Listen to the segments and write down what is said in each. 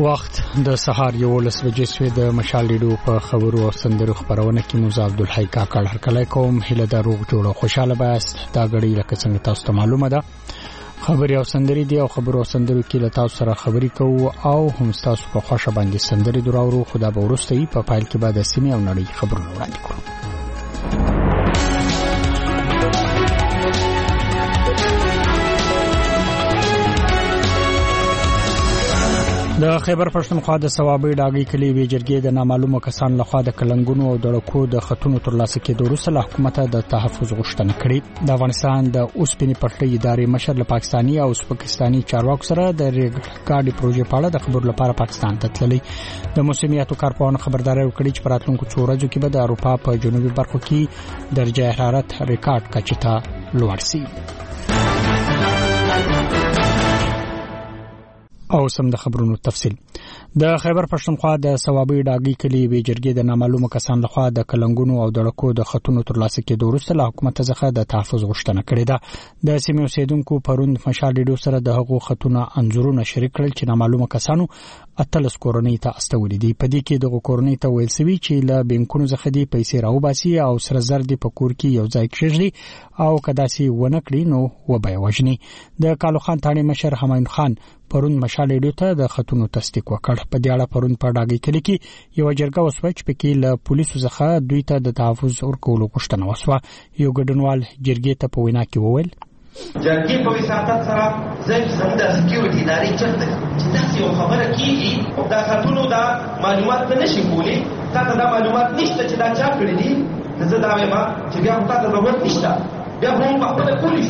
وخت د سهار 11 بجې سوی د مشال ریډیو په خبرو او سندرو خبرونه کې موسی عبدالحی کاکړ هرکلی کوم. هله د روغ جوړ خوشاله باست دا غړي لکه څنګه تاسو ته معلومه ده خبري او سندري دي او خبرو او سندرو کې له تاسو سره خبري کوو او هم تاسو په خوښه باندې سندري دراورو خدا به ورستي په فایل کې بعد سیمه او نړۍ خبرونه وړاندې کوو. د خیبر پښتونخوا د ثوابي ډاګي کلی وی جرګې د نامعلومه کسان لخوا د کلنګونو او دړکو د خطونو ترلاسه کېدو وروسته حکومت د تحفظ غوښتنه کړې. د افغانستان د اوسپنې پټلۍ ادارې مشر له پاکستاني او ازبکستاني چارواکو سره د ریګاډي پروژې په اړه د خبرو لپاره پاکستان ته تللی. د موسمیاتو کارپوهانو خبرداري ورکړې چې په راتلونکو 4 ورځو کې به د اروپا په جنوبي برخو کې درجه حرارت ریکارډ کچې ته لوړ شي. او سم د خبرونو تفصیل. د خیبر پښتونخوا د ثوابي ډاګي کلی وی جرګې د نامعلومه کسان لخوا د کلنګونو او دړکو د خطونو ترلاسه کېدو وروسته حکومت څخه د تحفظ غوښتنه کړې ده. د سیمې اوسیدونکو پروند مشال ریډیو سره د هغو خطونو انځورونه شریک کړل چې نامعلومه کسانو اتلس کورنۍ ته استولې دي. په دې کې د کورنۍ ته ویل سوي چې له بانکونو څخه دي پیسې راوباسي او سره زر دي په کور کې یو ځای کېږي او کداسي ونه کړی نو وبای وژني. د کالو خان تاڼي مشر همایون خان پرون مشال ریډیو ته د خطونو تصدیق وکړ. په دې اړه پرون په ډاګي کلی کې یو جرګه وسوي چې پکې له پولیسو څخه دوی ته د تحفظ ورکولو غوښتنه وسوه. یو ګډونوال جرګې ته په وینا کې وویل جرګې په وساطت سره زموږ د سکیورټي ادارې چرته چې تاسو یو خبره کیږي دا خطونو دا معلومات نشي کولی تاسو دا معلومات نشته چې دا چا کړی دي زه دا وایم چې بیا تاسو ضرورت نشته بیا هم په خپل پولیس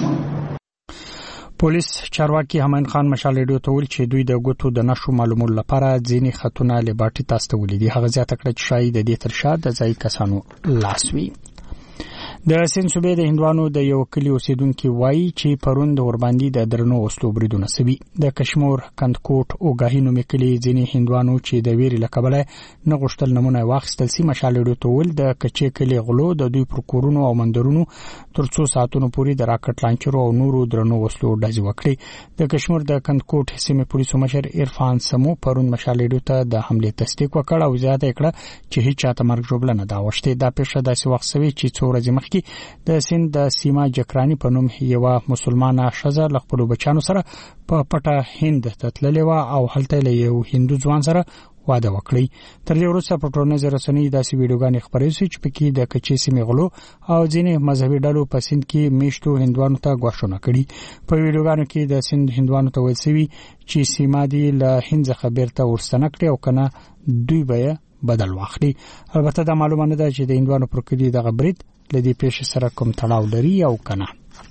پولیس چارواکي همایون خان مشال ریډیو ته ویل چې دوی د ګوتو د نشو معلومولو لپاره ځینې خطونه لباټي تاسو ولیدي. هغه زیاته کړه چې شاید د دې ترشا د ځای کسانو لاسوي. د سین صوبې د هندوانو د یو کلی اوسیدونکو وایي چې پروند ورباندې د درنو وسلو بریدونه سوي. د کشمور کندکوټ او غاهینو مکلی ځینې هندوانو چې د ویري لکبله نه غشتل نمونه واخستل سي مشال ریډیو ته ول د کچې کلی غلو د دوی پرکورونو او مندرونو تر 2 ساعتونو پورې د راکټ لانچرو او نورو درنو وسلو ډزې وکړي. د کشمور د کندکوټ سیمه پولیسو مشر عرفان سمو پروند مشال ریډیو ته د حمله تصدیق وکړ او زیاته کړه چې هیڅ چاته مرګ جوړه نه دا وشته. دا پېښه داسې وخت سوي چې 4 ورځې مخکې د سند د سیما جکرانی په نوم یو مسلمانه ښځه له خپل بچانو سره په پټه هند ته تللې و او هلته له یو هندو ځوان سره واده وکړي. تر دې وروسته په ټولنیزو رسنیو داسې ویډیوګانې خپرې شوې چې پکې د کچې سیمې غلو او ځینې مذهبي ډلو په سند کې میشتو هندوانو ته غواښونه کړي. په ویډیوګانو کې د سند هندوانو ته ویل شوی چې سیما دی له هند څخه بیرته ورستنه کړي او کنه دوی به بدل واخلي. البته دا معلومه نه ده چې د هندوانو پر کلی د غبرید لدی پیښې سره کوم تړاو لري او کنه.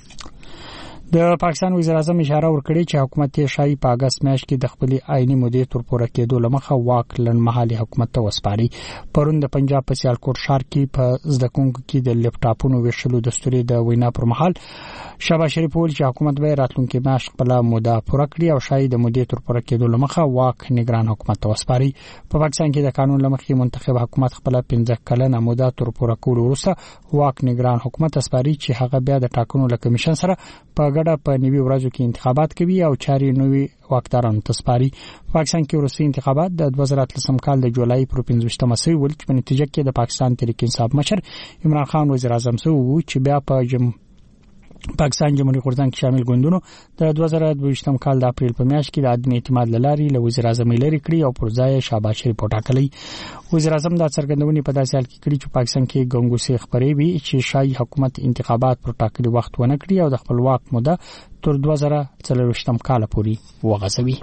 د پاکستان وزیر اعظم اشاره ورکړي چې حکومت یې شای په اگست میاشت کې د خپل آئینی مودې تر پوره کېدو لمخه واک لنډمهالي حکومت ته وسپاري. پرون د پنجاب په سیالکوټ ښار کې په زدکونکو کې د لپټاپونو ویشلو دستوري د وینا پر مهال شاباش شریف ویل چې حکومت به راتلونکي میاشت خپل موده پوره کړي او شای د مودې تر پوره کېدو لمخه واک نگران حکومت ته وسپاري. په پاکستان کې د قانون لمخې منتخب حکومت خپل 15 کلنه موده تر پوره کولو وروسته واک نگران حکومت اسپاري چې هغه بیا د ټاکنو له کمیشن سره په ګډه په نوي ورځو کې انتخابات کوي او چاري نوي واکدارانو ته سپاري. پاکستان کې وروستي انتخابات د 2013 کال د جولای پر 15مه سوي ول چې په نتیجه کې د پاکستان تحریک انصاف مشر عمران خان وزیر اعظم سو چې بیا په پاکستان جمهوریت غورځنګ کې شامل ګوندونو د 2022م کال د اپریل په میاشت کې د عدم اعتماد لاري له وزیر اعظم لري کړی او پر ځای شاباش شریف ټاکلی. وزیر اعظم د څرګندونې په داسې حال کې کړی چې پاکستان کې ګنګوسې خبرې وي چې شای حکومت انتخابات پر ټاکلي وخت ونه کړی او د خپل واک موده تر 2024م کال پورې وغځوي.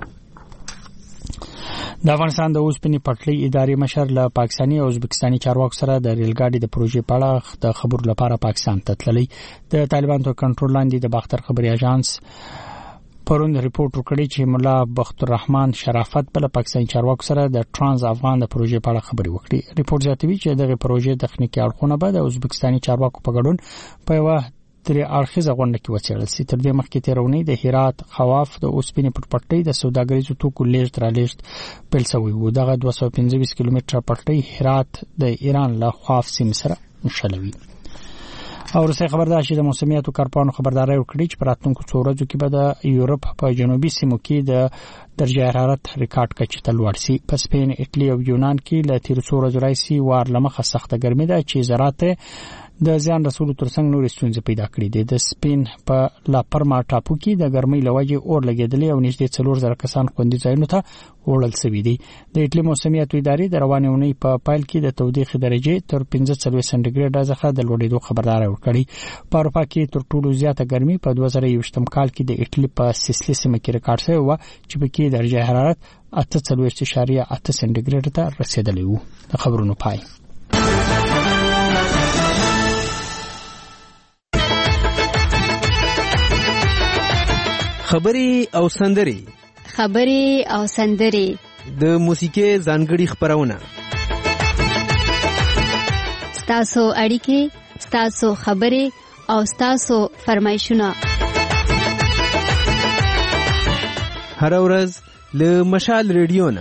د افغانستان د اوسپنې پټلۍ ادارې مشر له پاکستاني او ازبکستاني چارواکو سره د ریلګاډي د پروژې په اړه د خبرو لپاره پاکستان ته تللی. د طالبانو تر کنټرول لاندې د باختر خبري اژانس پرون ریپورت وکړي چې مولا بخت الرحمن شرافت بل پاکستاني چارواکو سره د ترانس افغان د پروژې په اړه خبري وکړي. ریپورت زیاتوي چې دغه پروژې تخنیکی اړخونه به د ازبکستاني چارواکو په ګډون په یو تر اړخیزه غونډه کې وڅېړل شي. تر دې مخکې تیرونی د هرات خواف د اوسپنې پټلۍ د سوداګریزو توکو لیږد رالېږد پیل شوی و. دغه 225 کیلومتره پټلۍ هرات د ایران له خواف سیمې سره نښلوي. او رسې خبردار شي د موسمیاتو کارپانو خبرداري ورکړي چې په راتلونکو څو ورځو کې به د یورپ په جنوبي سیمو کې د درجه حرارت ریکارډ کچې ته لوړ شي. په سپین، ایټالیا او یونان کې له تیر څو ورځو راځي وار لمخه سخته ګرمي ده چې زراعت د زیان رسولو ترڅنګ نور ستونزې پیدا کړې دي. د سپین په لا پرما ټاپو کې د ګرمۍ لوجه اور لګیدلې او نږدې 4000 کسان خوندي ځایونو ته وړل شوي دي. د ایټالیا موسمیاتو ادارې د روانې اونۍ په پایل کې د تودوخې درجه تر 15 سنټیګریډ څخه د لوړېدو خبرداري ورکړي. په اروپا کې تر ټولو زیاته ګرمي په 2021 کال کې د ایټالیا په سیسلی سیمه کې ریکارډ شوی و چې په کې درجه حرارت 48.8 سنټیګریډ ته رسیدلی و. د خبرونو پای. خبري او سندري د موسیقي ځانګړي خبرونه ستاسو اړیکې، ستاسو خبري او ستاسو فرمایشونه هر ورځ له مشال ریډیو نه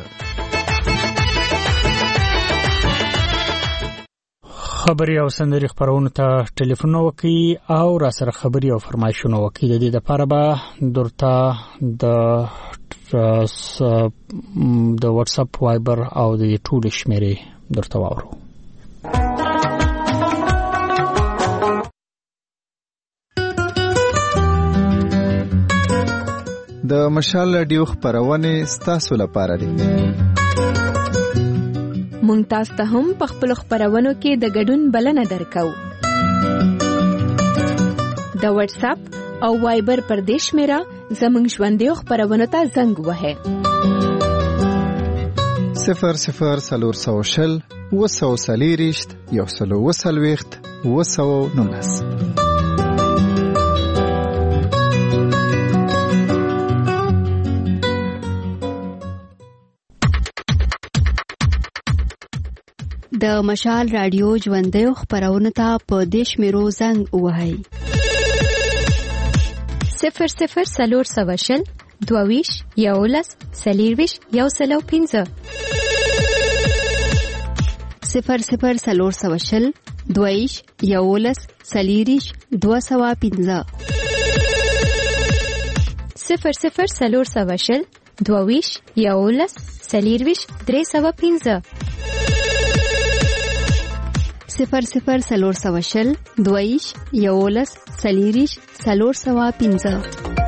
خبري او سندري خبرونه ته ټلیفون وکي او را سره خبري او فرمایشونه وکي. د دې لپاره به درته د واتس اپ، وایبر او د ټول شمیرې درته واورو. د مشال رادیو خبرونه ستاسو لپاره دي. مونږ تاسو ته هم په خپل خبرونو کې د ګډون بلنه درکو. د واتس اپ او وایبر پر دې شمیره زموږ ژوندۍ خبرونو ته زنګ وهه 00 وسوسلیریشت یو سلو وسلويخت وسو نونس. د مشال رادیو ژوندۍ خبرونه ته په دیش میرو زنګ وهاي 00 22 یولس سلیرویش یو سلو 15 00 22 یولس سلیریش 215 00 22 یولس سلیرویش 315 00 22 یولس سلیریش 315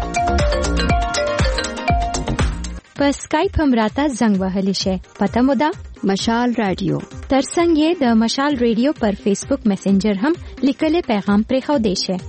په اسکایپ هم راته زنګ وهلی شي. پته مو ده مشال رادیو. ترڅنګ یې د مشال رادیو پر فیسبوک میسنجر هم لیکلي پیغام پرې خو دی شي.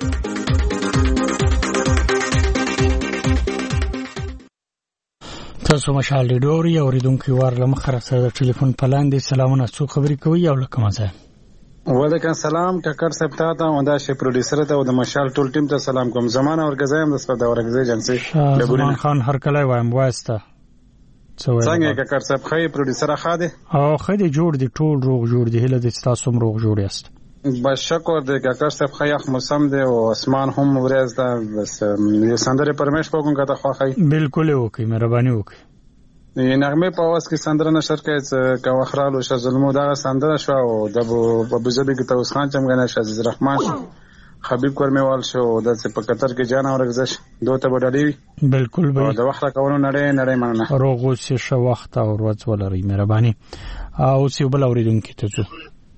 تاسو مشال رادیو اوریدونکو وار لمخره سره ټلیفون پلاندې سلامونه څو خبرې کوي او لکه مزه. وعلیکم السلام ټکر صاحب ته او دا شی پروډوسر ته او د مشال ټول ټیم ته سلام کوم. زمانه ورګزایم د سپه د ورګزې ایجنسی زمان خان هر کله وایم واسطه څنګه ټکر صاحب خې پروډوسر خاده او خې جوړ دي ټول روغ جوړ دي هله د تاسو روغ جوړ یاست. بس شکر دې ټکر صاحب خیاخ موسم دی او اسمان هم ورځ دا بس یو سندره پرمېش پوګم کته خو خې بالکل وکي مهرباني وکي. نغمه په واس کې سندره نشر کوي چې واخرالو شزلمو دا سندره شو او د ابوظبي کې توس خان چمګنه عزیز رحمان حبیب کرمیوال شو د په قطر کې جان اورګزش دوته بدلې بالکل به د وخت راکونو نړۍ مننه روغو شي وخت او ورځ ولري مهرباني او سی بل اوریدونکو ته څو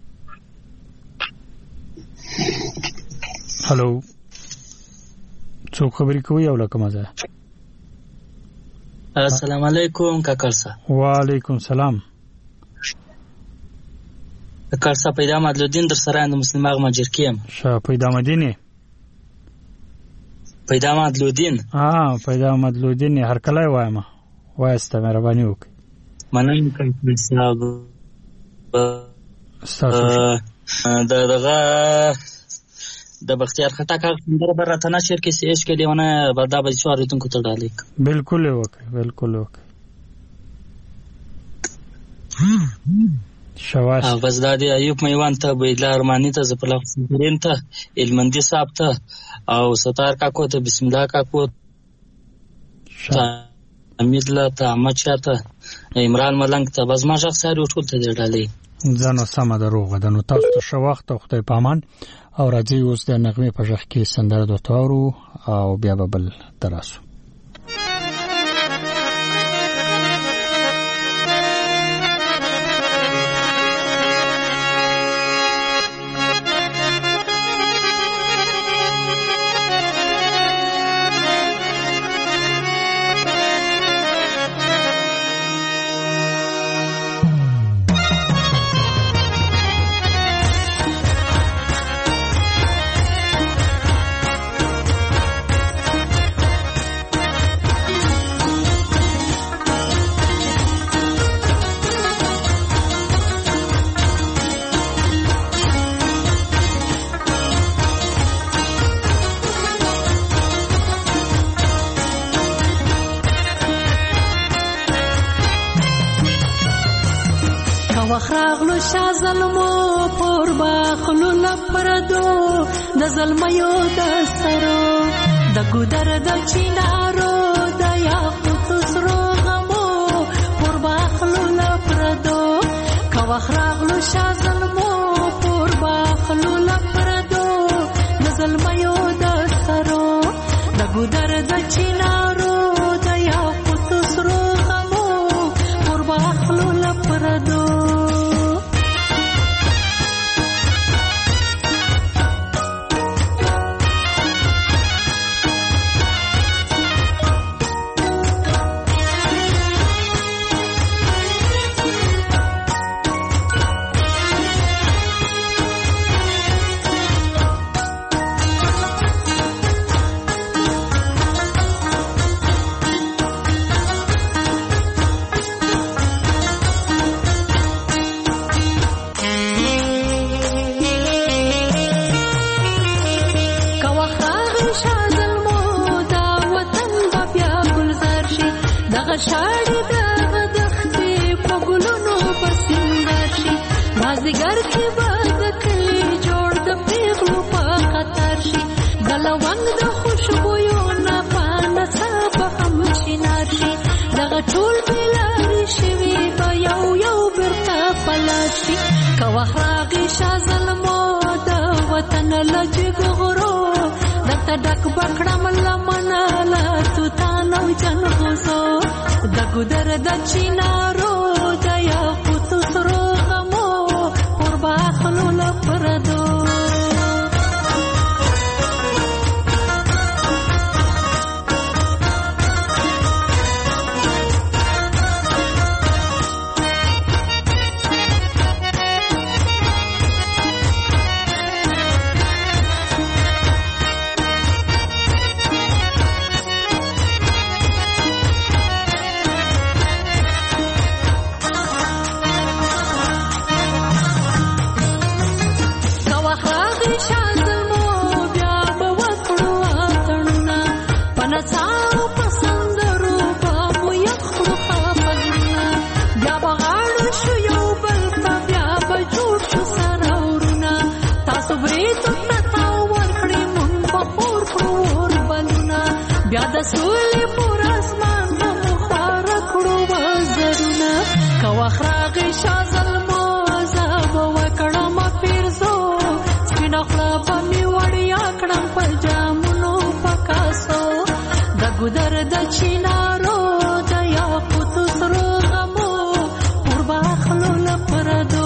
هالو څو خبرې کوي او لکه مزه. السلام علیکم کاکرسا. وعلیکم سلام. کاکرسا پیدا مدلودین در سره اند مسلمان ماجر کیم. شا پیدا مدینه. پیدا مدلودین. پیدا مدلودین هر کله وایم. واسطه مهرباني وکړه. مننه کاکرسا. دغه د بختیار خټک در برته نشر کې سیش کې دیونه بردا به شوارتون کو تړالیک. بالکل وکړه بالکل وکړه. شواش بس د ایوب میوان ته بيدلا ارمانی ته زپلا فرین ته المندي صاحب ته او ستار کاکو ته بسم الله کاکو ته امید لا ته مچا ته عمران ملنګ ته بس ما شخص سره ټول ته ډالې. ځنه سم دروغه د نو تاسو ته شو وخت او خدای پامان او راځي اوس د نغمه په ځخ کې سندره د تورو او بیا بل دراسو وخراغلو شازلمو پور باخلو لپردو د زلمیو د سرو د ګودر د چینارو د یاقوت سرو غمو پور باخلو لپردو کا وخراغلو شازلمو پور باخلو لپردو د زلمیو د سرو د ګودر د چینارو د یاقوت سرو غمو پور باخلو لپردو شاړې د دښتې په ګلونو پسندر شي مازدیګر کې به د کلي جوړ د پیغلو په قطار شي د لونګ د خوشبویو نه پانه څه هم شینار شي دغه ټول بېلارې شوي به یو یو بیرته پلار شي که وخت راغی شاه زلمو د وطن له جګو غرو درته ډک به کړم لمنه له توتان او جنغوزو د ګودر د چینارو د یاقوت سرو غمو پر باخلو لپردو بیا د سولې پر اسمان په خار کړو وزرونه که وخت راغی شاه زلمو زه به وکړم پیرزو سپینه خوله به مې وړیا کړم په جامونو په کاسو د ګودر د چینارو د یاقوت سرو غمو پر باخلو لپردو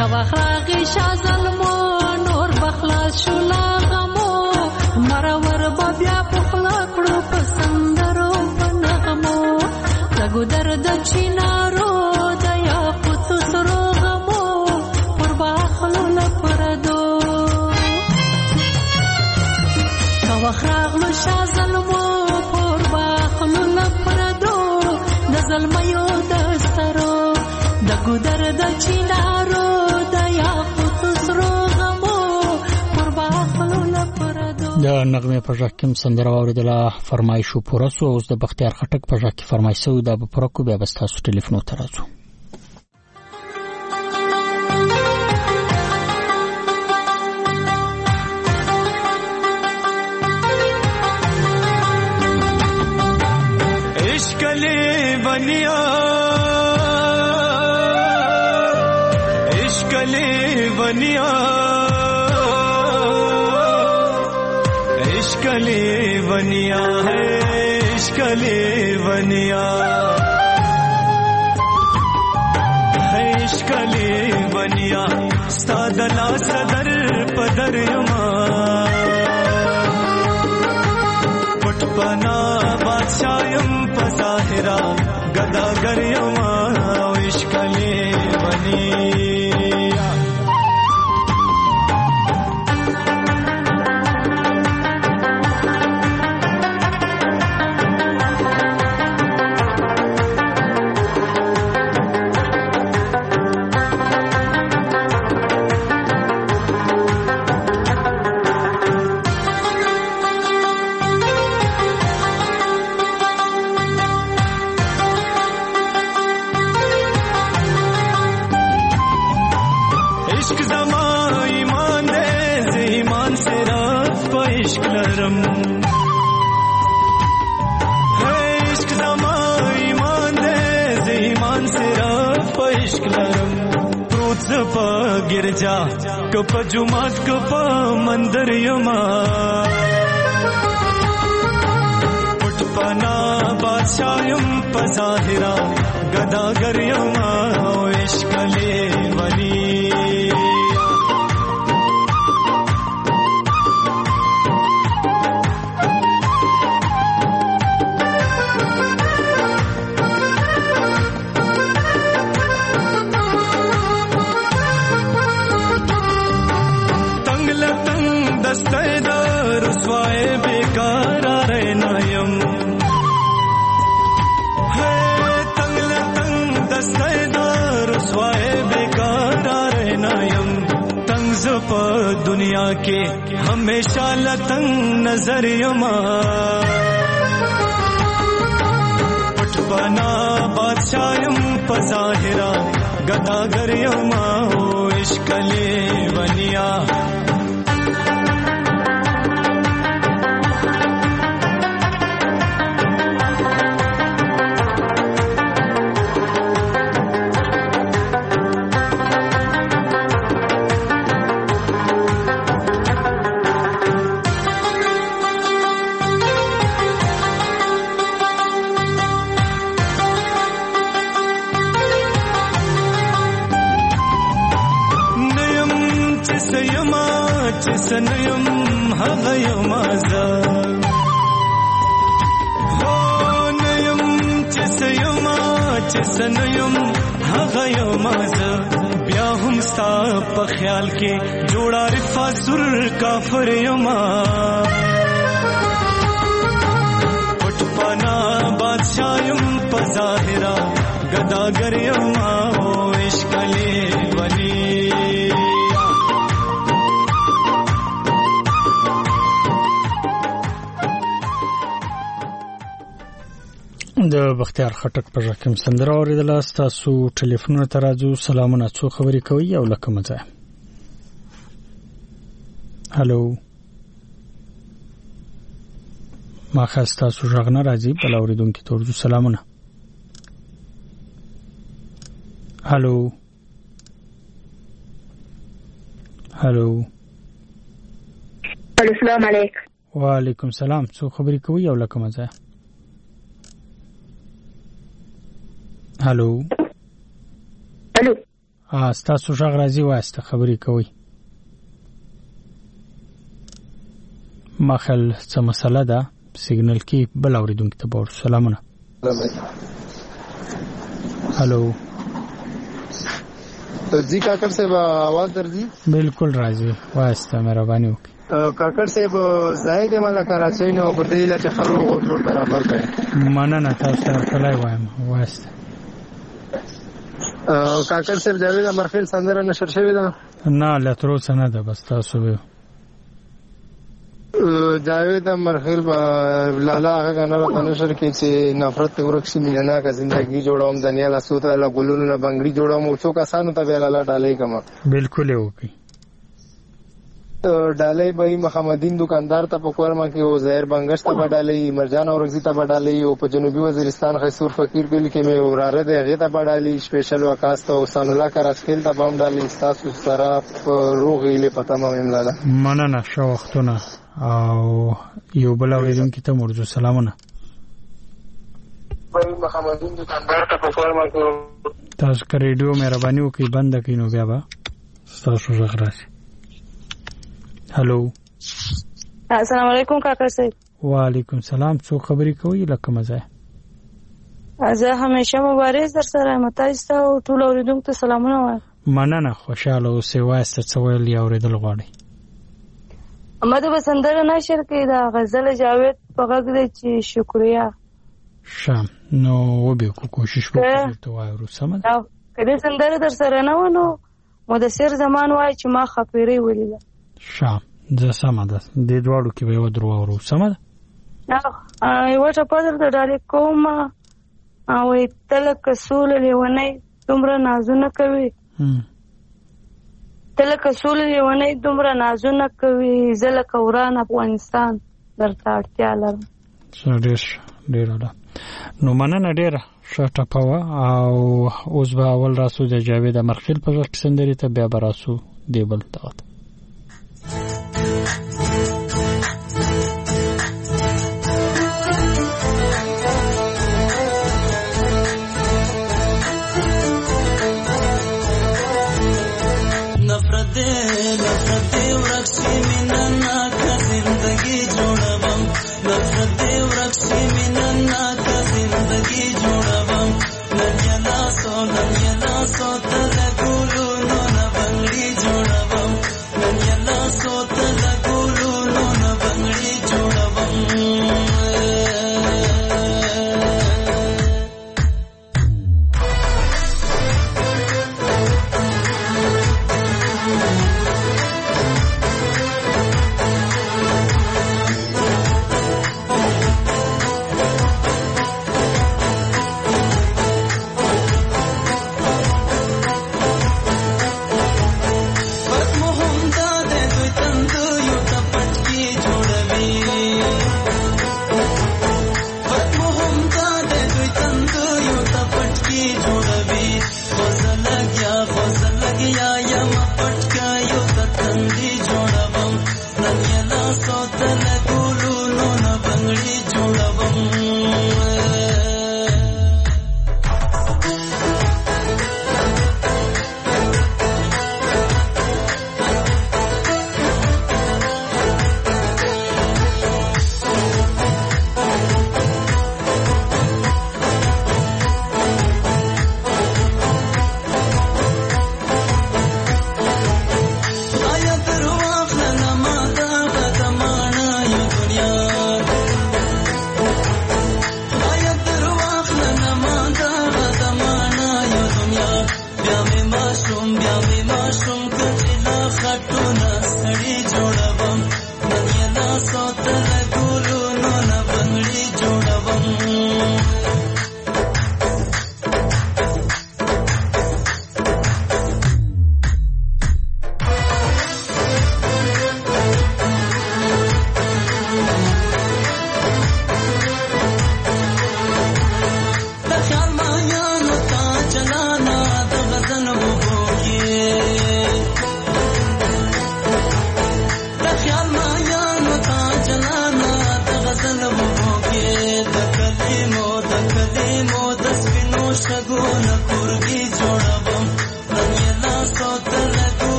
کواخراغي شازلمو نور بخلاص شولا غمو مرور بیا پخلا کړو پسندرو پنغمو دغو درد چینارو د یاقوت سرو غمو پر باخلو لپردو کواخراغلو شازلمو پر باخلو لپردو د زلمیو دسترو دغو درد چینارو د یاقوت سرو غمو پر باخلو لپردو د نغمه په ژکم سندره اوریدله فرمایشو پوره سو اوس د بختیار خټک په ژکه فرمایشو د پوره کو بیا بس تاسو ټلیفون ته راځو عشق لیونیا عشق لیونیا عشق لیونیا ہے عشق لیونیا ہے عشق لیونیا ستادلا صدر پدر یما پټ پنا بادشاہم پظاہرا گداگر یما عشق لیونیا गिरजा कप जुमात कप मंदिर यमा उठपना बादशाहम पजाहिरा गदागर यमा इश्क लेवनी दुनिया के हमेशा लतंग नजर यमा उठपना बादशाहम पजाहिरा गदागर यमा इश्क लेवनिया سنیم هغیم ازا هو نیم چسیم چسنیم هغیم ازا بیا هم ستا په خیال کې جوړا رفا سر کافر یما پټپنا بادشاہم پظاهرا گداگر یما او عشق لیونی د بختیار خټک په ژکم سندره اوریدله تاسو ټلیفون ته راځو سلامونه څو خبرې کوي او لکه مزه هالو ما خاص تاسو ژغنه راځي بل اوریدونکو ته ورځو سلامونه هالو هالو السلام علیکم وعلیکم السلام څو خبرې کوي او لکه مزه هالو الو تاسو څنګه راځي واسطه خبرې کوي مخل څه مسله ده سیګنل کې بل اوریدونکو ته بور سلامونه هالو जी काकर साहब आवाज درځي बिल्कुल راځي واسطه مهرباني وکړئ काकर साहब زاید مالا کراچۍ نه په دې لته خلکو ټول برابر کړي مننه تاسو ته کولای وایم واسطه काकर साहब جاوید امرخیل سندره نشر شوی ده نه لترو سنه ده بس تاسو به جاوید امرخیل لالا هغه غنه نشر کې چې نفرت ورکشي مینا کا زندگی جوړوم دنیا لا سوت لا ګلونو نه بنگړي جوړوم او څو کسانو ته لالا ډالې کما بالکل وکي ډالې به محمدین دکاندار ته په کورما کې او زهر بنگش ته ډالې مرجان اورغزي ته ډالې او په جنوبي وزیرستان خیسور فقیر بل کې مې وراره ده هغه ته ډالې سپیشل وکاست او سن الله کراچکل ته بم ډالې تاسو سره روغې له پتا مې لاله مننه شو وختونه او یو بل اوریدونکو ته مرجو سلامونه به محمدین دکاندار ته په کورما کې تاسو کا ریډیو مهرباني وکي بند کینو بیا با تاسو زغراسي هالو السلام علیکم کاکا صاحب وعلیکم السلام څو خبرې کوي لکه مزه زه همیشه مبارز در سره متاسفه او ټول اوریدونکو ته سلامونه وایم مننه خوشاله اوسې واسطه څو ویل یا اوریدل غواړي امده بسندره نشر کې دا غزل جاوید په غږ دی چې شکریا شام نو وبې کوشش وکړو ته وایو سم ده کله سندره در سره نه ونه مدثر زمان وای چې ما خپيري ولیده شام زه سم ده د دوړو کې به و درو ورو سم ده یو څه په دې ډالې کوم او تلک سول لیونی دومره نازونه کوي تلک سول لیونی دومره نازونه کوي زلک وران افغانستان درته اړتیا لرم ډیر ده نو مننه ډیر شاته پوا او اوس به اول راسو د جاوید امرخیل په وخت سندري ته بیا براسو دی بل تاوت नफरत वृक्षी मिनन्ना का जिंदगी जोड़वम नफरत वृक्षी मिनन्ना का जिंदगी जोड़वम नन्यना सो तलगुलू नो न बंगड़ी जोड़वम नन्यना सो तलगुलू नो न बंगड़ी जोड़वम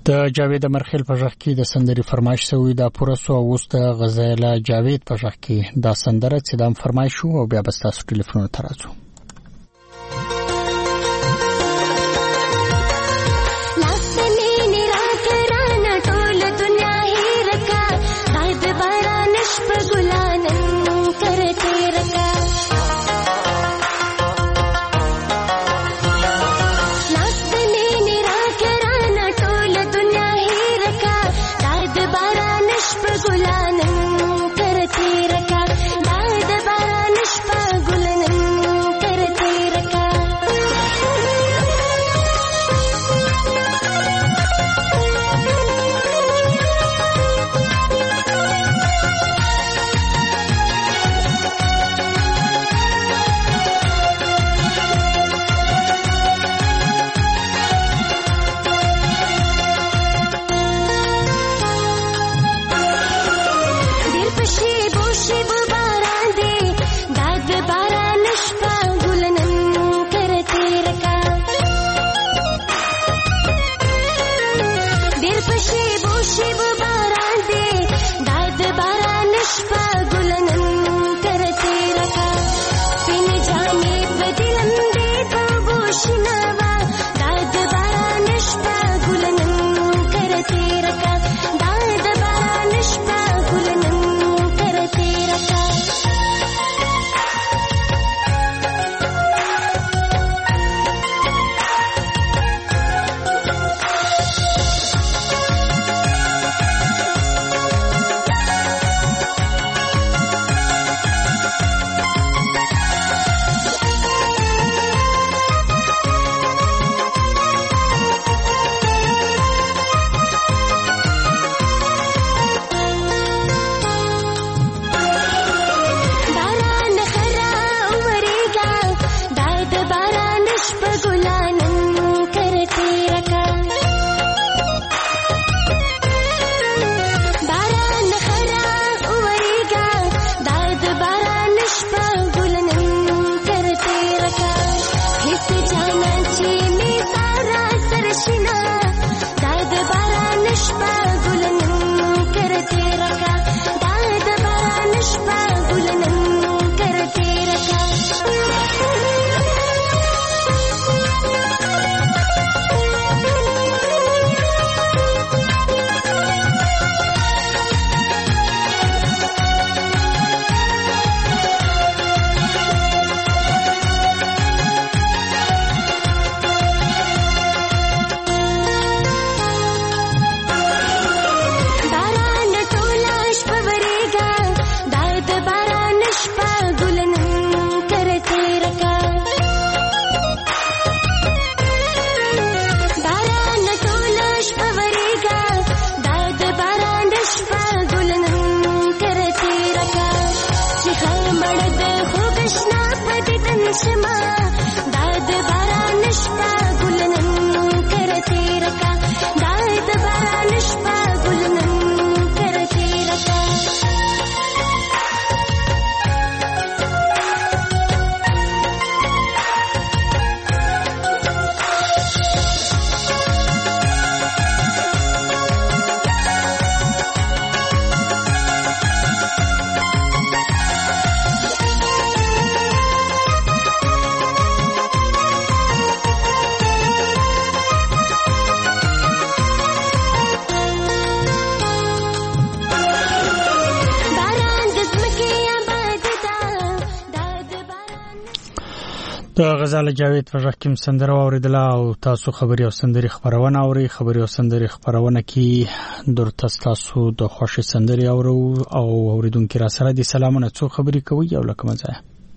د جاوید مرخیل په ژغ کې د سندري فرمایش شوی د پورسو او اوس د غزاله جاوید په ژغ کې د سندره چې د فرمایش شو او بیا بس تاسو ټلیفون ته راځو. د غزاله جاوید په ژغ کې سندره اوریدله او تاسو خبري او سندري خبرونه اوري. خبري او سندري خبرونه کې درته تاسو د خوشي سندري اورو او اوریدونکو را سره دي سلامونه څو خبري کوي او لکه مزه.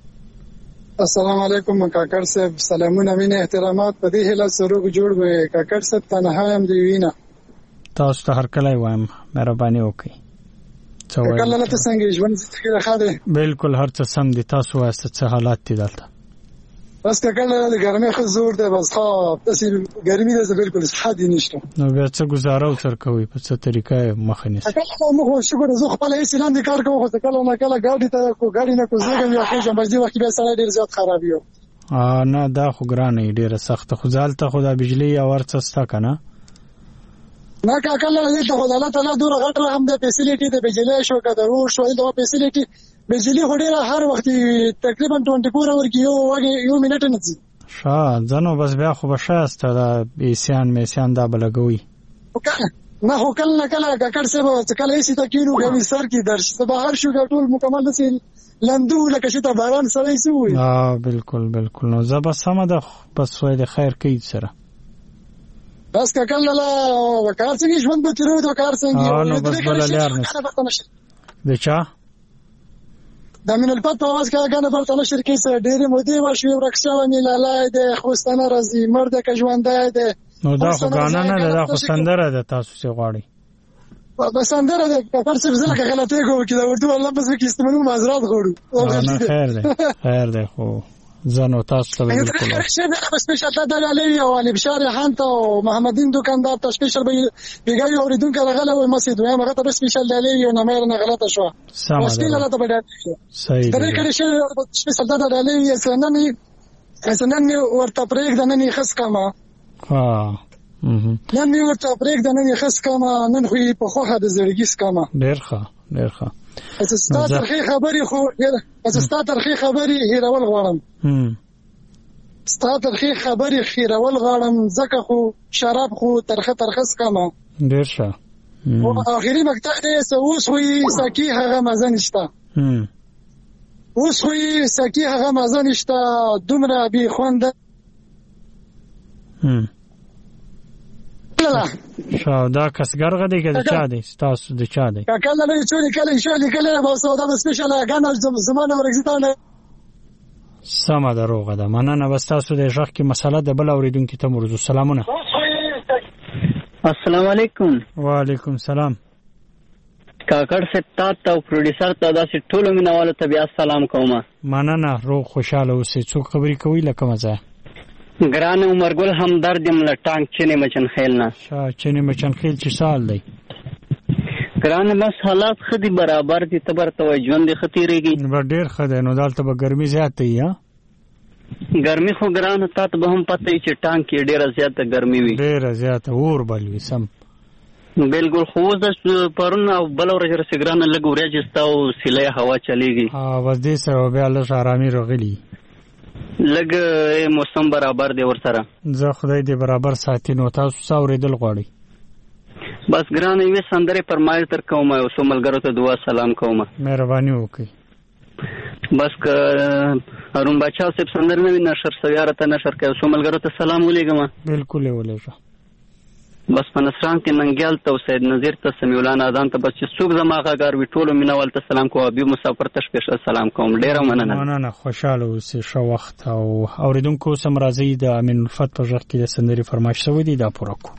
السلام علیکم کاکړ صاحب، سلامونه مینه احترامات په دې هله سروګ جوړ وي. کاکړ صاحب تنها هم دی وینا تاسو ته هر کله وایم مهرباني وکړئ. کله نه څنګه ژوند څنګه راخاده بالکل هر څه سم دي. تاسو واسطه څه حالات دي دلته؟ بس کله د ګرمۍ خو زور ده، بس خو تاسو ګرمۍ ده بالکل صحت نشته. نو بیا څه گزاره وسر کوي په څه طریقه مخه نیسي؟ کله مو شکر زه خپل هیڅ لاندې کار کوم، خو کله نه کله ګاډي نه کو زګم یا خو جنبځي وخت به سره ډیر زیات خرابیو. نه دا خو ګرانه ډیره سخت، خو ځالته خو د بجلی او ورڅ ستا کنه نه کاکا دې ته خدای تعالی دوره غټ رحم د فیسیلیټي د بجلی شو کده روډ شو د فیسیلیټي بجلی هډیره هر وخت تقریبا 24 اور کې یو منټ نه ځي ځنو بس بیا خو بشاسته دا میسیان دا بلګوي نه هو کله کاکړ سه کله هیڅ تکینو غوي سر کې درش بهر شو ټول مکمل نسي لندو لکه شته باران سره سوي بالکل نو زه بس سم ده بس وای د خیر کوي سره بس کاکړ لا وکړ څنګه ژوند به تیرو د کار څنګه نو بس بل لار نه د چا د من الفت په واس کې غانه پر تل شرکې سره ډېرې مودې واشوي ورکشاوه مې لاله ده خوستانه راځي مرده که ژوندای ده نو دا خو غانه نه ده دا خو سندره ده تاسو څه غواړي بس سندره ده کفر څه ځکه غلطي کوي چې دا ورته الله بس کې استعمالو معذرت غواړو نه خیر ده خو زنو تاسو ته بالکل سپیشل د علي او علي بشار حنت او محمدین دکاندار ته سپیشل بیګای اوریدونکو راغله و مسجد و هغه ته سپیشل د علي او نمبر نه غلطه شو سپیشل ته بډا صحیح دا کړي چې سپیشل د علي اسنن ورته پرېګ د نن خص کما نن ورته پرېګ د نن خص کما نن خو په خوخه د زړګي سکما ډېر ښه اساستا ترخی خبري هیرول غواړم ستا ترخی خبري هیرول غواړم ځکه خو شراب خو ترخه سکما ډېر ښه او اخري مقطع دې اوس خو سکی هغه مزه نشته دومره بي خوند شاو دا کسګر غدي کې چا دی تاسو د چا دی کله نه چوري کله ان شاء الله کله به سودا سپیشل غانا زمانه ورګزتانه سم دروغه ده مننه بس تاسو د ژغ کې مسله د بل اوریدونکو ته مرزو سلامونه السلام علیکم وعلیکم سلام کاکړ ستا ته پروډوسر ته داسې ټولو مینوالو ته بیا سلام کوم مننه روغ خوشاله اوسې څوک خبرې کوي لکه مزه ګران عمرګل همدرد یم له ټانک چینې مچن خیل نه چینې مچن خیل چې سال دی ګران بس حالات خدي برابر دي تبر ته ژوند خطرېږي ډېر خدای نو دالته به ګرمي زیات دی ګرمي خو ګران ته به هم پته چې ټانک کې ډېره زیاته ګرمي وي ډېره زیاته اور بل وي سم بالکل خو د پرون او بل ورځ ګران لګ ورځ استاو سیلې هوا چلیږي بس دې سره بیا له آرامي راغلی لګ موسم برابر دی ورسره زه خدای دې برابر ساتي نو تاسو څاورېدل غواړي بس ګران یې سندره پرمایل تر کوم او سوملګرو ته دعا سلام کوم مهرباني وکړئ بس که ارون بچاو سپ سندر نه نشر سویاره ته نشر کوي سوملګرو ته سلام ولېګم بالکل ولېګم بس په نصران کې منګیال ته سید نذیر ته سمیع الله نادان ته بس چې څوک زماغه کار وی ټولو مینوال ته سلام کوم ابي مسافر ته سپیشل سلام کوم ډیره مننه خوشاله اوسې شو وخت او اوریدونکو سم راځي د امین الفت په ژغ کې د سندري فرمایش شوی دی دا پوره کو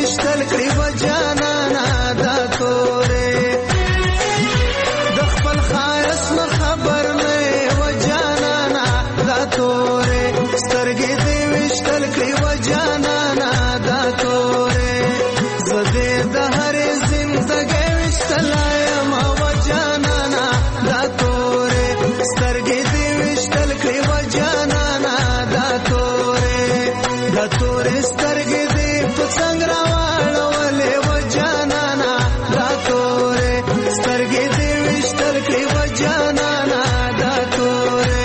وشتل کړي و جانانا دا تورې د خپل خایس نه خبر مې و جانانا دا تورې سترګې دې وشتل کړي و جانانا دا تورې زده د هر زندګۍ وشتلایم و جانانا دا تورې سترګې دې وشتل کړي و جانانا دا تورې سترګې دې په څنګه راوړولې و جانانا دا تورې سترګې دې وشتل کړي و جانانا دا تورې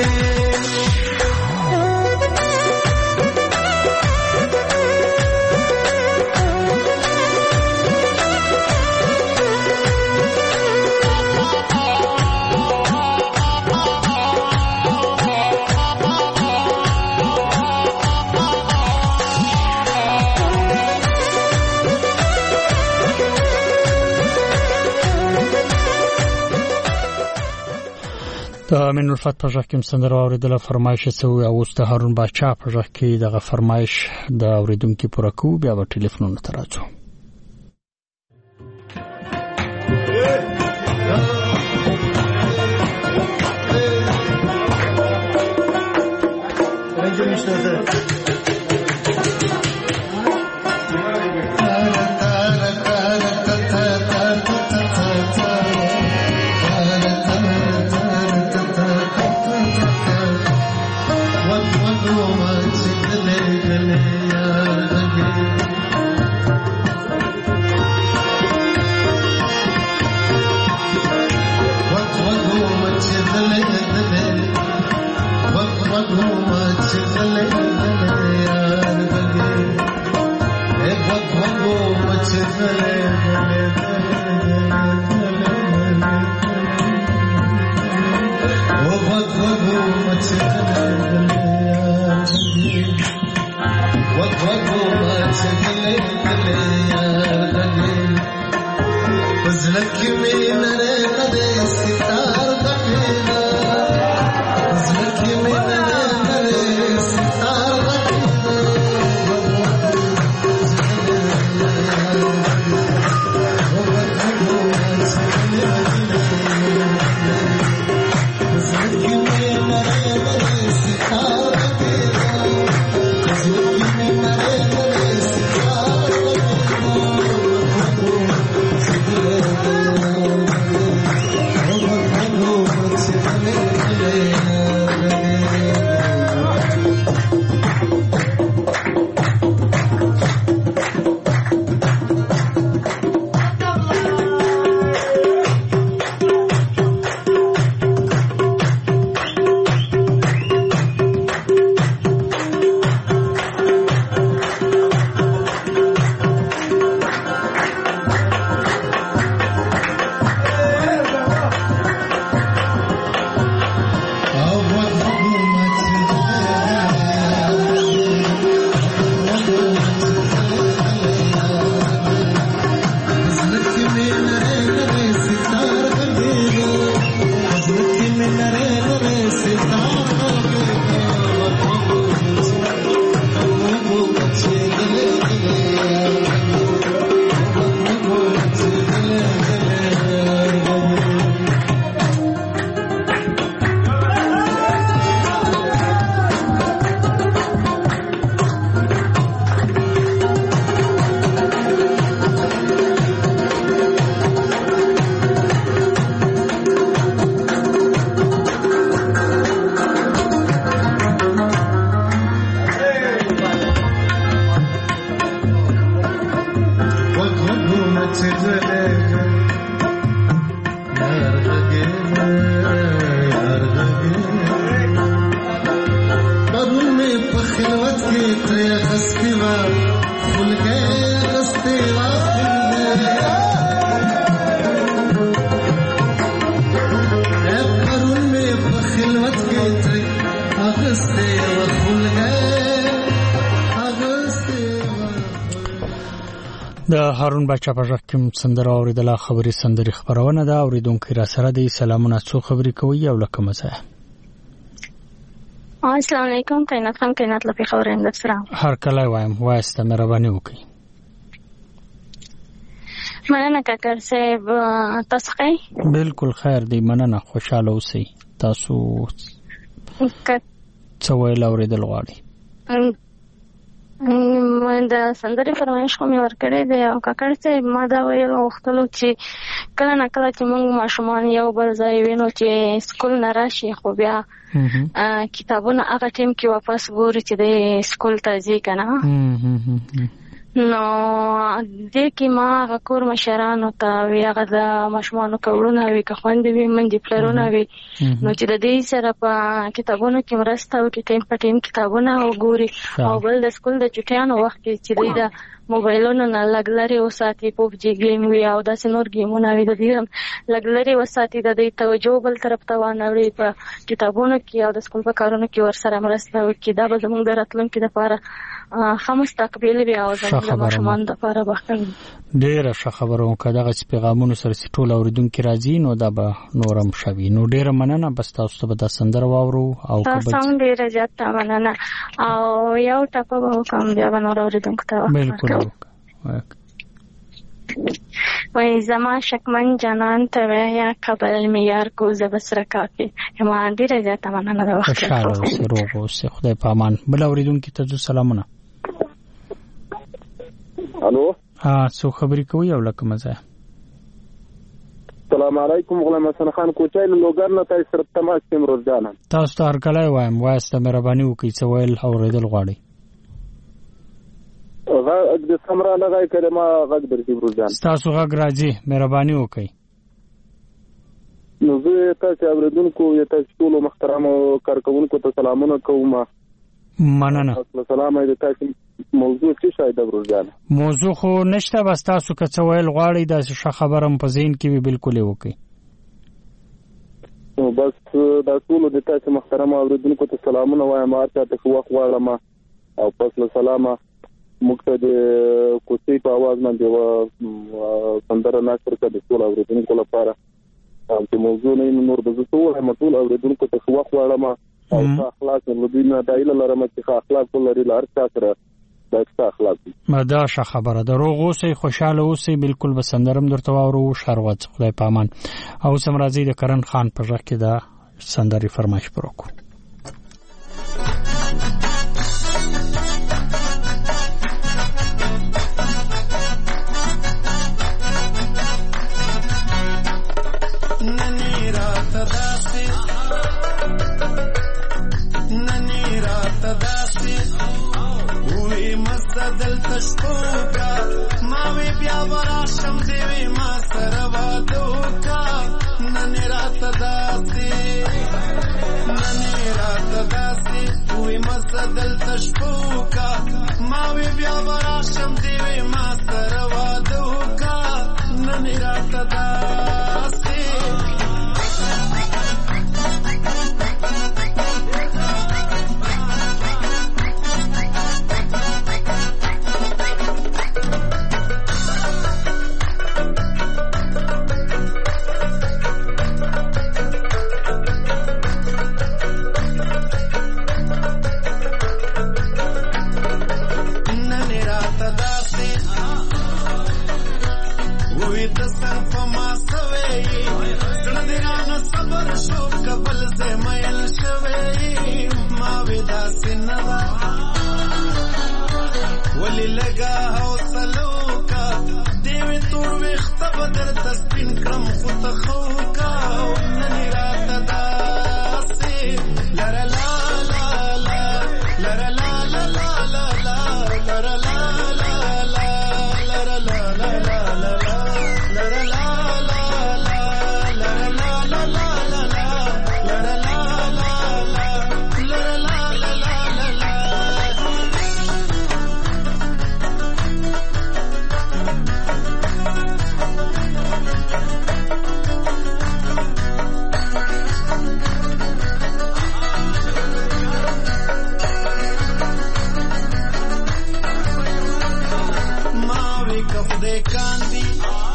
امین الفت په ځکه چې سندره اوریدله فرمایش سوی او است هارون باچا په ځکه کې دغه فرمایش د اوریدونکو پوره کو بیا په ټلیفون ته راځو. د هارون باچا په ځکه کوم سندره اوریدله خبري سندري خبرونه ده اوریدونکو را سره د سلامونه څو خبري کوي او لکه مزه. السلام علیکم کائنات خان کائنات لپاره خبرین د سلام هر کله وایم واسطه مهرباني وکړئ. مننه کاکر صاحب تاسو ښه بالکل خیر دی مننه خوشاله اوسئ تاسو څه ویل اورېدل غواړئ د سندرې فرمایش خو مې ورکړی دی او کاکړ صاحب ما دا ویل غوښتلو چې کله نه کله چې موږ ماشومان یو بل ځای وینو چې سکول نه راشي خو بیا کتابونه هغه ټیم کې واپس ګوري چې د سکول ته ځي که نه نو دې کې ما هغه کور مشرانو ته وي هغه د ماشومانو کورونه وي که خویندې وي میندې پلرونه وي نو چې د دې سره په کتابونو کې مرسته وکړي ټیم په ټیم کتابونه وګوري او بل د سکول د چټیانو وخت کې چې دوی د موبایلونو نه لږ لرې وساتي پوبجي ګیم وي او داسې نور ګیمونه وي د دې لږ لرې وساتي د دې توجه بل طرف ته وانوړي په کتابونو کې او د سکول په کارونو کې ورسره مرسته وکړي دا به زموږ د راتلونکي لپاره ښه مستقبل وي او زموږ د ماشومانو لپاره به ښه وي. ډېره ښه خبره وه که دغسې پیغامونو سره چې ټول اورېدونکي راځي نو دا به نور هم ښه وي. نو ډېره مننه بس تاسو ته به دا سندره واورو او تاسو هم ډېره زیاته مننه او یو ټپه به وکړم بیا به نور اورېدونکو ته بالکل وای زما شکمن جانان ته ویا قبل میار کو زبسره کافي ما ډیره زیاته مننه د وخت خوشاله اوسئ روغ اوسئ خدای په امان. بل اورېدونکي ته سلامونه. الو څو خبرې کوي او لکه مزه. السلام علیکم غلام حسن خان کوچای له لوګر نه تاسو سره تماس کوم روز جان تاسو ته هر کله وایم واسطه مهرباني وکړئ څه ویل اورېدل غواړئ غږ د سمرا لګای کړه ما غږ درځي روز جان تاسو غږ راځي مهرباني وکړئ. نو زه تاسو اوریدونکو یا تاسو ټول محترم کارکونکو ته سلامونه کوم. مننه. السلام علیکم. تاسو موضوع څه شاید روز جان موضوع خو نشته بس تاسو که څه ویل غواړئ دا ښه خبرم په ذهن کې وي بالکل یې وکړئ. نو بس دا ټول د تاسو محترم اوریدونکو ته سلامونه وایم ما ته خو وخت غواړم او پس له سلامه موږ ته د کوڅې په आवाज باندې سندره ناشر کړه د ټول اوریدونکو لپاره چې موضوع نه نور د زړه ټول اوریدونکو ته خو وخت غواړم او اخلاق لدینا دایله لرم چې اخلاق لري لار ساتره د اخلاق دا ښه خبره ده. روغ اوسئ خوشاله اوسئ بالکل به سندرم درته واورو شروات خدای په امان. او سم راځي د کرن خان په ژغ کې دا سندري فرمایش پر وکړو. دل تشکوکا ماوی بیا وراشم دیوی ما سره وادوکا ننی رات داسی وی مزا دل تشکوکا ماوی بیا وراشم دیوی ما سره وادوکا ننی رات داسی ولی لگا حوصلو کا دیوی توڑ ویختا بدر تسپین کرم خود خوکا ننی رات داسی لرا لا لا لا لرا لا لا لا لا لا لرا لا لا لا لرا لا لا لا لا لرا لا لا لا لرا لا لا لا لا لرا لا لا لا لرا لا لا لا کاندی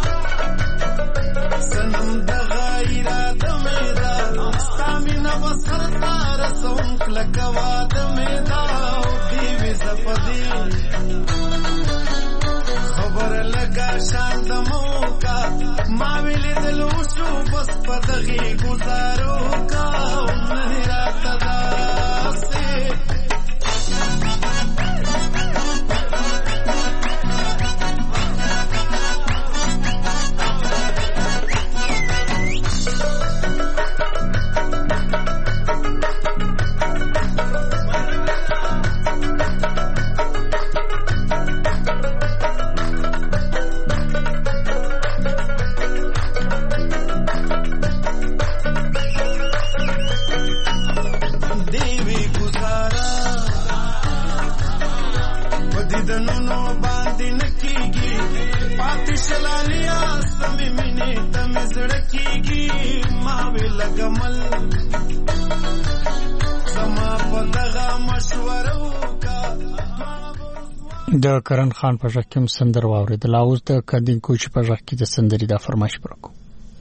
سنم د غیرا د میدا ستامینا وسرتا رسوم کلکوا د میدا دی وی زپدی صبر لگا شان د موکا ما ویلې د لوشو بس پدغي گزارو کا نن رات داسه د کرن خان په ژغ کې سندر واوریدل او د کندین کوچ په ژغ کې د سندري د فرمایش پرکو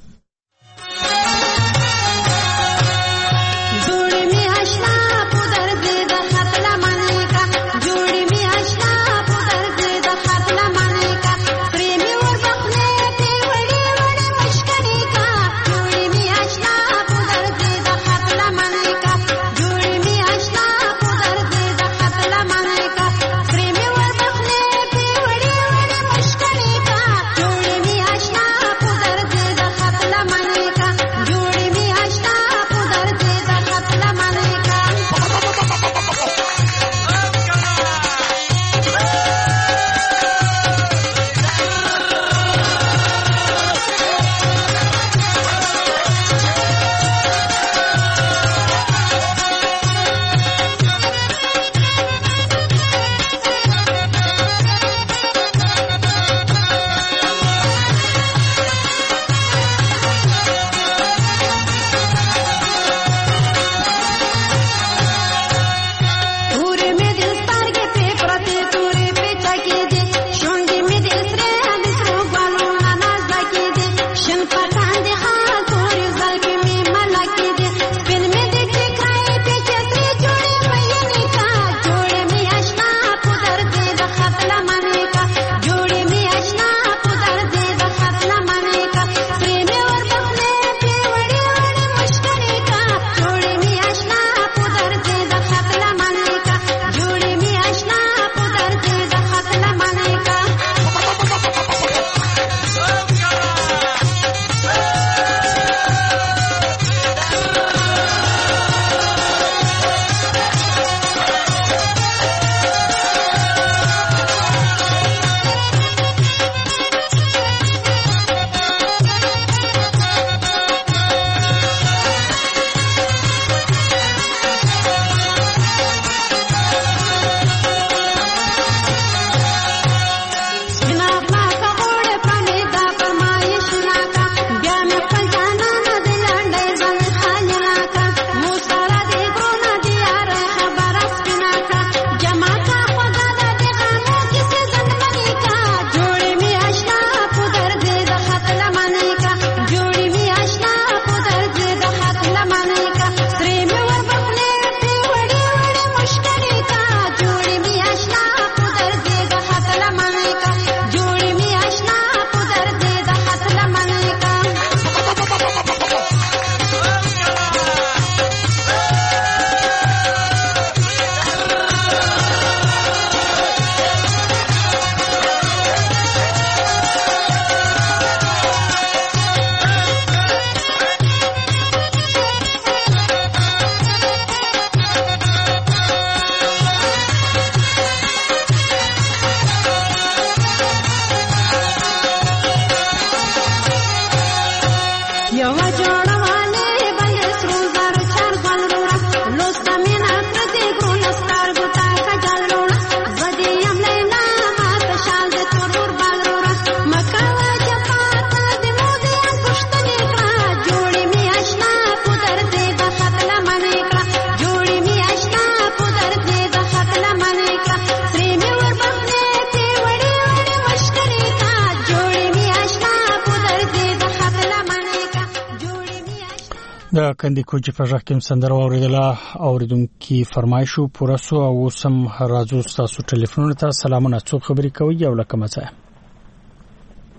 د کندي کوچ په ژغ کې سندره اوریدله اوریدونکو فرمایشو پورسو او سم راځو تاسو ټلیفون ته سلامونه څو خبرې کوي او لکه مڅه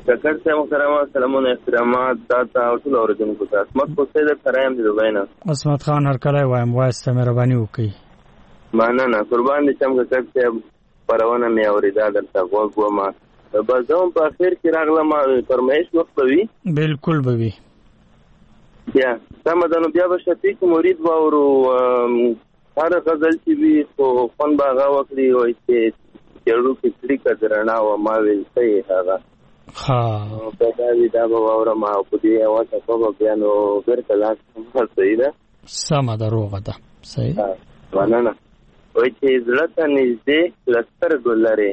ککړ صاحب محترمه سلامونه احترامات تاسو او ټول اوریدونکو ته اسمت کوسه د ترایم دی دوباینه اسمت خان هر کله وایم واسه مهرباني وکړئ مننه قربان دي چې موږ ککړ صاحب پرونه مې اوریدا درته وګورم بازم په اخر کې راغلم فرمایش وکړوي بالکل به وي بیا سمدانو بیا به شفیق مرید باورو هر غزل چې وي خو فن باغا وکړي وای چې جوړو کې طریقه درنا او ما ویل صحیح هغه ها په دا وی دا باور ما په دې اواته په بیانو ورته لاس هم صحیح ده سم دروغه ده صحیح مننه وای چې زړه نږدې لستر ګلره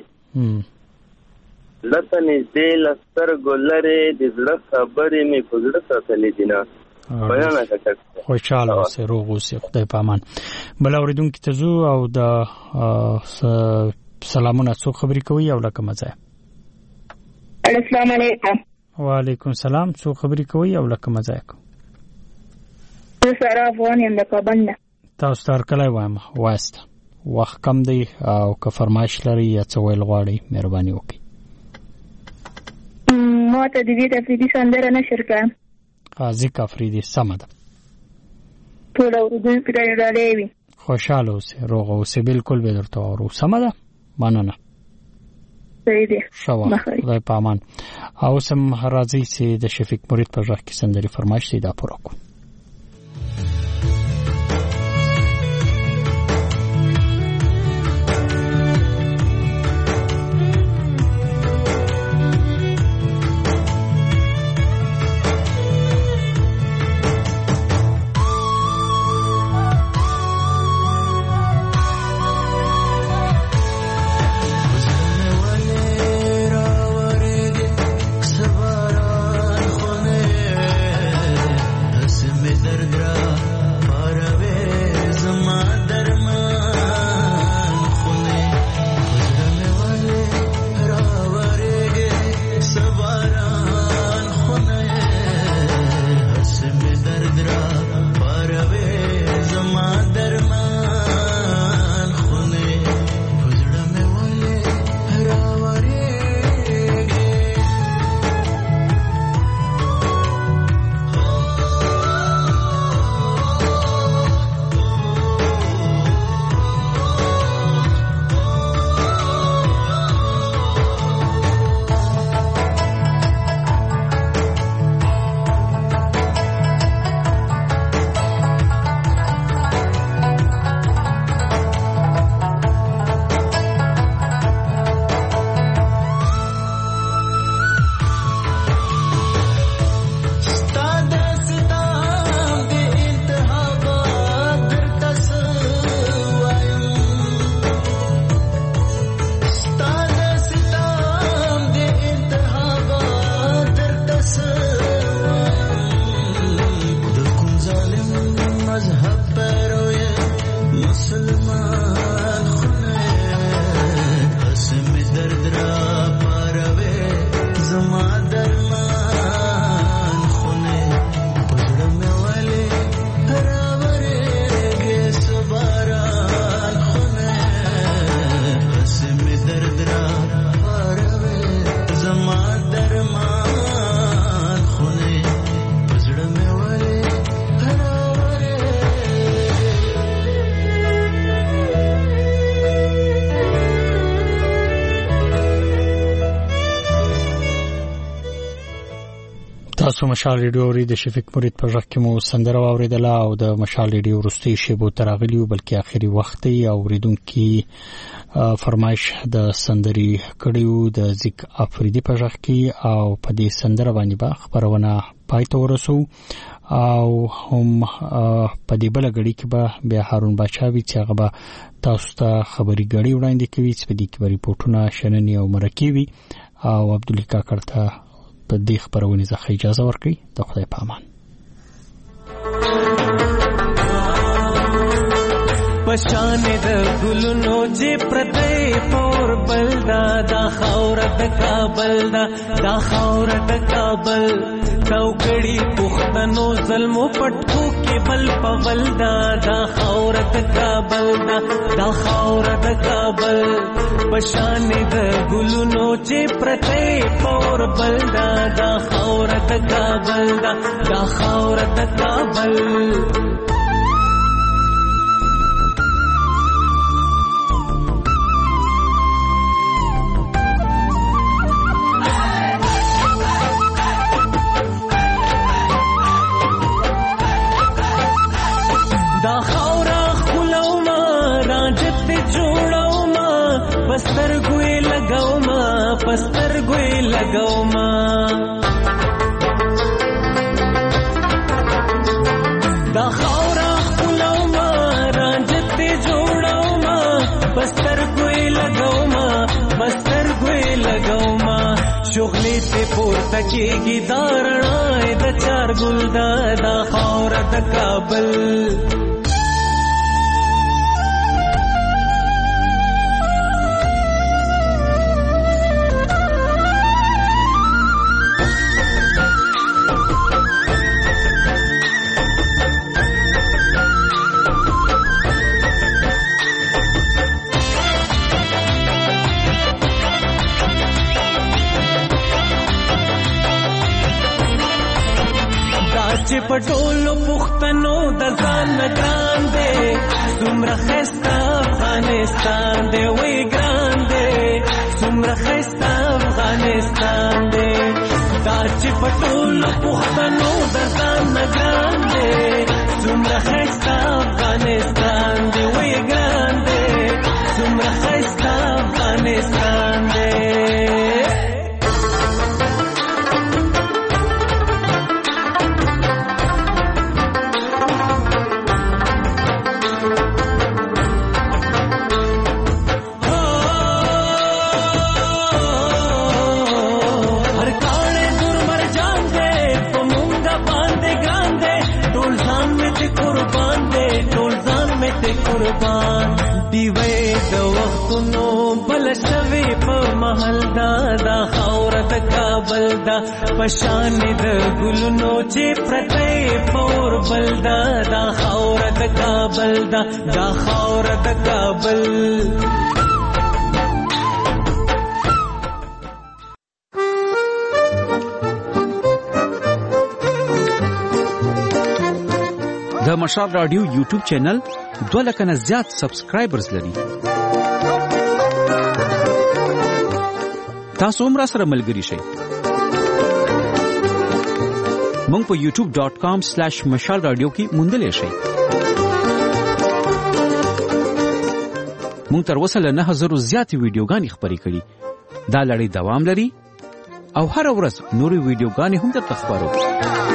لته نږدې لستر ګلره د زړه خبرې مې په زړه ساتلې دي نه مننه کاکا خوشاله اوسه روغ اوسه خدای پامان بل اوریدونکو ته زو او د سلامونه څو خبرې کوي او لکه مزه السلام علیکم وعلیکم السلام څو خبرې کوي او لکه مزه سره افغان یم د کابل تاسو تر کله وایم واسطه وخت کم دی او که فرمایش لري یا څه ویل غواړي مهرباني وکړئ ما ته د دې تفریدي سندره نشر کړم قاضي کفریدي سمه ده ټول اوریدونکو ته ډالۍ وي خوشاله اوسه روغ اوسه بالکل به درته اورو سمه ده مننه صحیح دی شوا خدای پامان او سم راځي چې د شفیق مرید په ځخ کې سندري فرمایش دی دا پوره کو تاسو مشال ریډیو اوري د شفیق مرید په ځخ کې مو سندره اوریدله او د مشال ریډیو وروستي شیبو تراغلیو بلکې اخري وخت دی او اوریدونکو فرمایش د سندري کړیو د ذک افریدي په ځخ کې او په دې سندره باندې با خبرونه پاتې ورسو او هم په دې بل غړي کې به بیا هارون بچاوي چې هغه به تاسو ته خبري غړي وړاندې کوي چې په دې کې ریپورتونه شننې او مرکبي او عبدالله کاکړ ته په دې خبرونه ځخه اجازه ورکړي د خدای په امان په پشان د ګلونو چې پرته پور بلدا دا خاور د کابل دا خاور د کابل توګړي پښتنو ظلم پټکو کې بل پول دا خاور د کابل دا خاور د کابل پشان د ګلونو چې پرته پور بلدا دا خاور د کابل دا خاور د کابل پستر ګوي لګوما دا خاورا خلوما رانجت جوړوما پستر ګوي لګوما شغلې ته پورته کېږي دارنا د چار ګل دا خاورا د کابل چې پټولو پښتنو د ځان ګران دي څومره ښایسته افغانستان دی وای ګران دی څومره ښایسته افغانستان دی دا چې پټولو پښتنو د ځان ګران دي څومره ښایسته افغانستان دی وای ګران دی څومره ښایسته افغانستان دی قربان دیوې د وختونو بل شوي په محل دا خاور د کابل دا پشان د ګلونو چې پرته پور بل دا خاور د کابل دا خاور د کابل د مشال رادیو یوټیوب چینل 2 لک نه زیات سبسکرایبرز لري. تاسو هم را سره ملګري شئ. مونږ په youtube.com/مشال رادیو کې موندلې شئ. مونږ تر اوسه له 9000 زیات ویډیوګانې خپرې کړي. دا لړۍ دوام لري او هر ورځ نورې ویډیوګانې هم درته خپرو.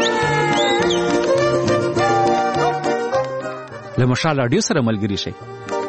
له مشال رادیو سره ملګري شئ.